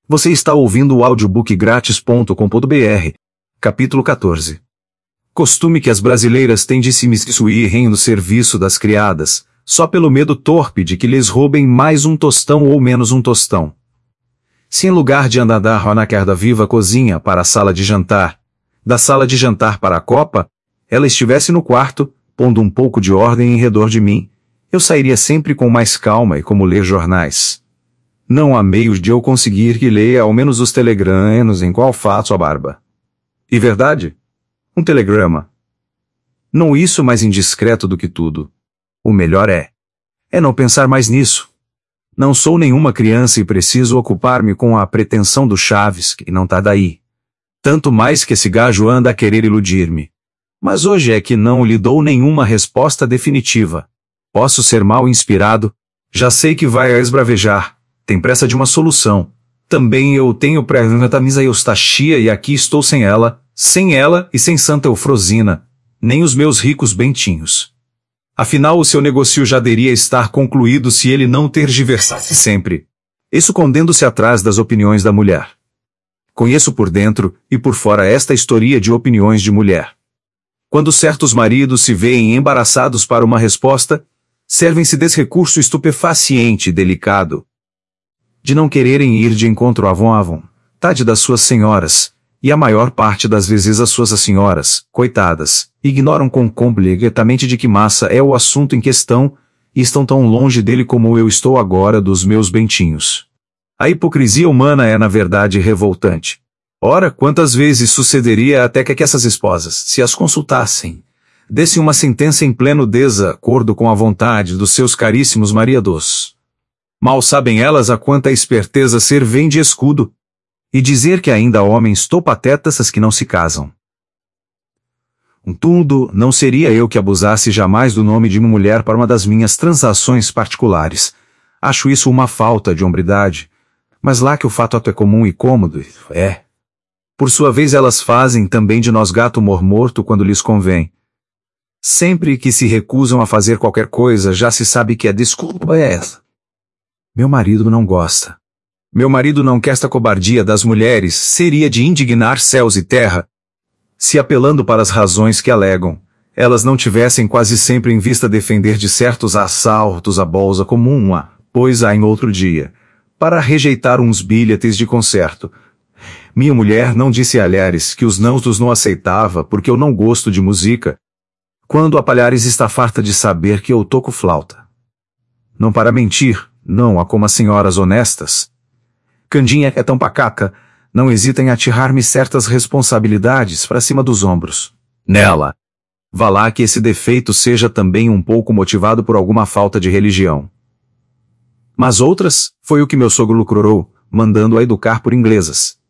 Você está ouvindo o audiobookgratis.com.br, capítulo 14. Costume que as brasileiras têm de se miscuírem no serviço das criadas, só pelo medo torpe de que lhes roubem mais um tostão ou menos um tostão. Se em lugar de andar na querda viva cozinha para a sala de jantar, da sala de jantar para a copa, ela estivesse no quarto, pondo um pouco de ordem em redor de mim, eu sairia sempre com mais calma e como ler jornais. Não há meios de eu conseguir que leia ao menos os telegramas em qual faço a barba. E verdade? Um telegrama. Não isso mais indiscreto do que tudo. O melhor é não pensar mais nisso. Não sou nenhuma criança e preciso ocupar-me com a pretensão do Chaves, que não tá daí. Tanto mais que esse gajo anda a querer iludir-me. Mas hoje é que não lhe dou nenhuma resposta definitiva. Posso ser mal inspirado, já sei que vai a esbravejar. Tem pressa de uma solução. Também eu tenho pré-camisa Eustachia e aqui estou sem ela e sem Santa Eufrosina, nem os meus ricos bentinhos. Afinal o seu negócio já deveria estar concluído se ele não tergiversasse sempre, escondendo-se atrás das opiniões da mulher. Conheço por dentro e por fora esta história de opiniões de mulher. Quando certos maridos se veem embaraçados para uma resposta, servem-se desse recurso estupefaciente e delicado, de não quererem ir de encontro à vontade das suas senhoras, e a maior parte das vezes as suas senhoras, coitadas, ignoram completamente de que massa é o assunto em questão, e estão tão longe dele como eu estou agora dos meus bentinhos. A hipocrisia humana é na verdade revoltante. Ora, quantas vezes sucederia até que essas esposas, se as consultassem, dessem uma sentença em pleno desacordo com a vontade dos seus caríssimos maridos. Mal sabem elas a quanta esperteza servem de escudo. E dizer que ainda há homens topatetas que não se casam. Contudo, não seria eu que abusasse jamais do nome de uma mulher para uma das minhas transações particulares. Acho isso uma falta de hombridade. Mas lá que o fato é comum e cômodo, Por sua vez elas fazem também de nós gato morto quando lhes convém. Sempre que se recusam a fazer qualquer coisa já se sabe que a desculpa é essa. Meu marido não gosta. Meu marido não quer esta cobardia das mulheres, seria de indignar céus e terra. Se apelando para as razões que alegam, elas não tivessem quase sempre em vista defender de certos assaltos à bolsa comum, pois há em outro dia, para rejeitar uns bilhetes de concerto. Minha mulher não disse a Palhares que os não-dos não aceitava porque eu não gosto de música, quando a Palhares está farta de saber que eu toco flauta. Não para mentir, não há como as senhoras honestas. Candinha é tão pacaca, não hesita em atirar-me certas responsabilidades para cima dos ombros. Nela. Vá lá que esse defeito seja também um pouco motivado por alguma falta de religião. Mas outras, foi o que meu sogro lucrou, mandando-a educar por inglesas.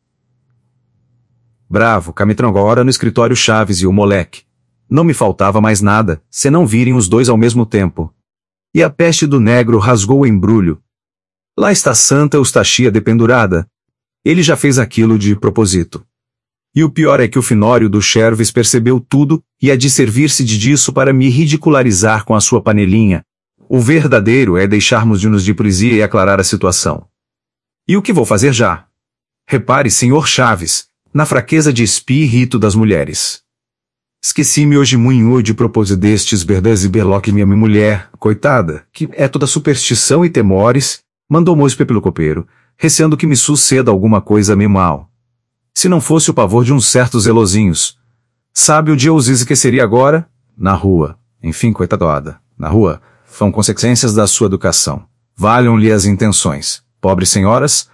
Bravo, camitrango agora no escritório Chaves e o moleque. Não me faltava mais nada, se não virem os dois ao mesmo tempo. E a peste do negro rasgou o embrulho. Lá está Santa Eustachia dependurada. Ele já fez aquilo de propósito. E o pior é que o finório do Cherves percebeu tudo, e há de servir-se disso para me ridicularizar com a sua panelinha. O verdadeiro é deixarmos de nos de poesia e aclarar a situação. E o que vou fazer já? Repare, senhor Chaves, na fraqueza de espírito das mulheres. Esqueci-me hoje muito de propósito destes verdades e berloque minha mulher, coitada, que é toda superstição e temores, mandou mospe pelo copeiro, receando que me suceda alguma coisa meio mal. Se não fosse o pavor de uns certos zelozinhos. Sabe o dia os esqueceria agora? Na rua. Enfim, coitadada. Na rua, são consequências da sua educação. Valham-lhe as intenções. Pobres senhoras?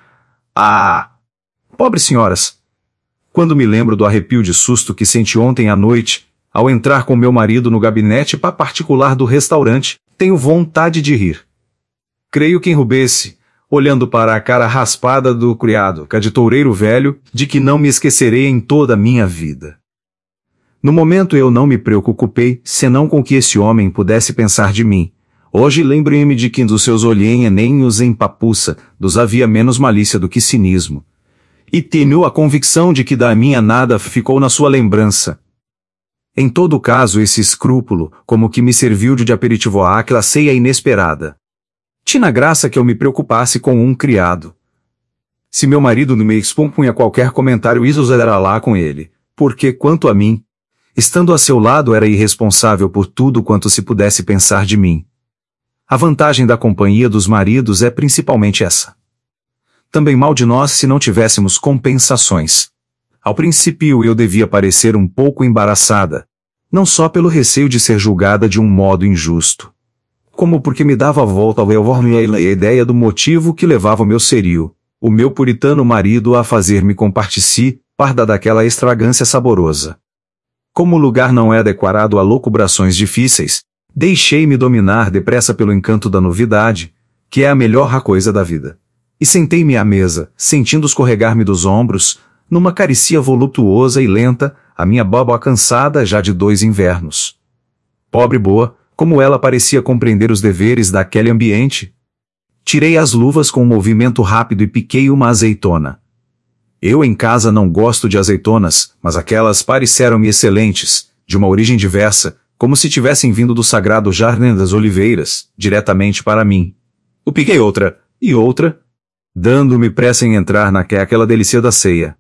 Pobres senhoras! Quando me lembro do arrepio de susto que senti ontem à noite, ao entrar com meu marido no gabinete particular do restaurante, tenho vontade de rir. Creio que enrubesse, olhando para a cara raspada do criado, de toureiro velho, de que não me esquecerei em toda a minha vida. No momento eu não me preocupei, senão com que esse homem pudesse pensar de mim. Hoje lembro-me de que dos seus olhinhos nem os empapuça, dos havia menos malícia do que cinismo. E tenho a convicção de que da minha nada ficou na sua lembrança. Em todo caso esse escrúpulo, como que me serviu de aperitivo àquela ceia inesperada. Tinha graça que eu me preocupasse com um criado. Se meu marido não me expunha qualquer comentário, isso era lá com ele, porque, quanto a mim, estando a seu lado era irresponsável por tudo quanto se pudesse pensar de mim. A vantagem da companhia dos maridos é principalmente essa. Também mal de nós se não tivéssemos compensações. Ao princípio eu devia parecer um pouco embaraçada, não só pelo receio de ser julgada de um modo injusto, como porque me dava a volta ao a ideia do motivo que levava o meu serio, o meu puritano marido a fazer-me comparticipar daquela extravagância saborosa. Como o lugar não é adequado a locubrações difíceis, deixei-me dominar depressa pelo encanto da novidade, que é a melhor coisa da vida. E sentei-me à mesa, sentindo escorregar-me dos ombros, numa carícia voluptuosa e lenta, a minha boba cansada já de 2 invernos. Pobre boa, como ela parecia compreender os deveres daquele ambiente. Tirei as luvas com um movimento rápido e piquei uma azeitona. Eu em casa não gosto de azeitonas, mas aquelas pareceram-me excelentes, de uma origem diversa, como se tivessem vindo do sagrado Jardim das Oliveiras, diretamente para mim. Eu piquei outra, e outra, dando-me pressa em entrar naquela delícia da ceia.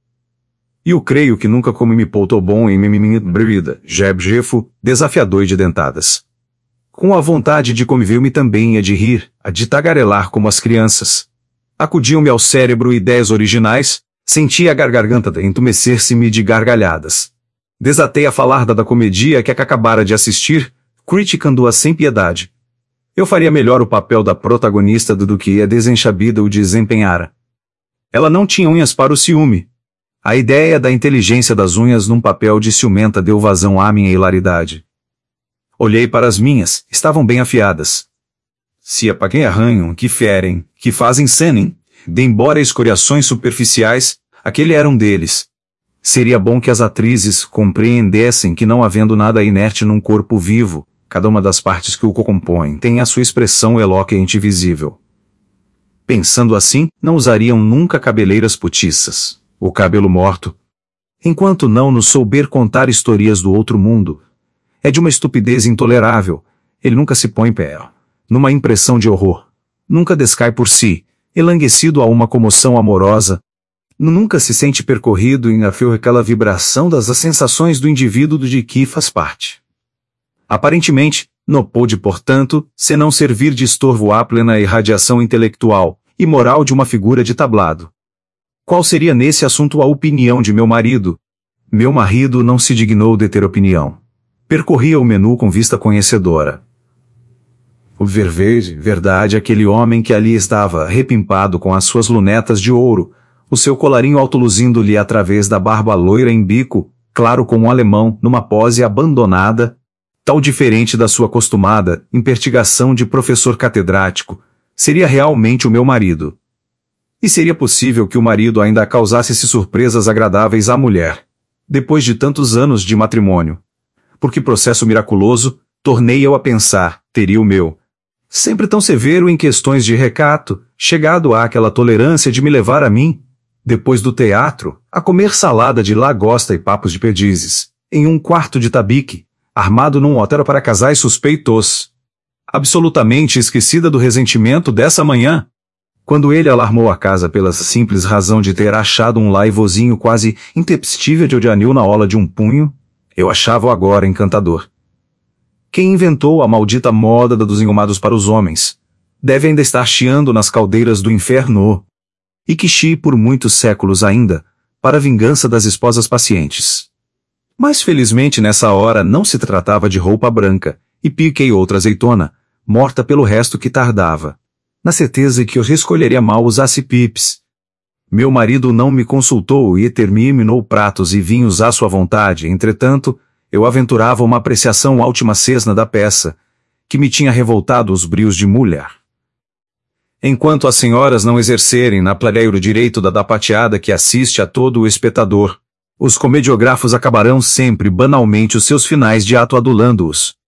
E eu creio que nunca comi pouco bom em minha bebida, jefo, desafiador e de dentadas. Com a vontade de comer veio-me também a de rir, a de tagarelar como as crianças. Acudiam-me ao cérebro ideias originais, senti a garganta entumecer-se-me de gargalhadas. Desatei a falar da comédia que acabara de assistir, criticando-a sem piedade. Eu faria melhor o papel da protagonista do que a desenxabida o desempenhara. Ela não tinha unhas para o ciúme. A ideia da inteligência das unhas num papel de ciumenta deu vazão à minha hilaridade. Olhei para as minhas, estavam bem afiadas. Se apaguem arranham, que ferem, que fazem cenem, de embora escoriações superficiais, aquele era um deles. Seria bom que as atrizes compreendessem que não havendo nada inerte num corpo vivo, cada uma das partes que o compõem tem a sua expressão eloquente e visível. Pensando assim, não usariam nunca cabeleiras potiças, o cabelo morto. Enquanto não nos souber contar historias do outro mundo, é de uma estupidez intolerável, ele nunca se põe em pé, numa impressão de horror, nunca descai por si, enlanguecido a uma comoção amorosa, nunca se sente percorrido em afio aquela vibração das sensações do indivíduo de que faz parte. Aparentemente, não pôde, portanto, senão servir de estorvo à plena irradiação intelectual e moral de uma figura de tablado. Qual seria nesse assunto a opinião de meu marido? Meu marido não se dignou de ter opinião. Percorria o menu com vista conhecedora. O verdade, aquele homem que ali estava, repimpado com as suas lunetas de ouro, o seu colarinho alto luzindo-lhe através da barba loira em bico, claro como um alemão, numa pose abandonada, tal diferente da sua acostumada impertigação de professor catedrático, seria realmente o meu marido. E seria possível que o marido ainda causasse surpresas agradáveis à mulher, depois de tantos anos de matrimônio. Por que processo miraculoso, tornei eu a pensar, teria o meu, sempre tão severo em questões de recato, chegado àquela tolerância de me levar a mim, depois do teatro, a comer salada de lagosta e papos de perdizes, em um quarto de tabique, armado num hotel para casais suspeitos. Absolutamente esquecida do ressentimento dessa manhã, quando ele alarmou a casa pela simples razão de ter achado um laivozinho quase intempestível de anil na ola de um punho, eu achava-o agora encantador. Quem inventou a maldita moda dos engomados para os homens, deve ainda estar chiando nas caldeiras do inferno, e que chie por muitos séculos ainda, para a vingança das esposas pacientes. Mas felizmente nessa hora não se tratava de roupa branca, e piquei outra azeitona, morta pelo resto que tardava, na certeza que eu escolheria mal usasse pips. Meu marido não me consultou e terminou pratos e vinhos à sua vontade, entretanto, eu aventurava uma apreciação última cesna da peça, que me tinha revoltado os brios de mulher. Enquanto as senhoras não exercerem na plateia o direito da pateada que assiste a todo o espectador, os comediógrafos acabarão sempre banalmente os seus finais de ato adulando-os.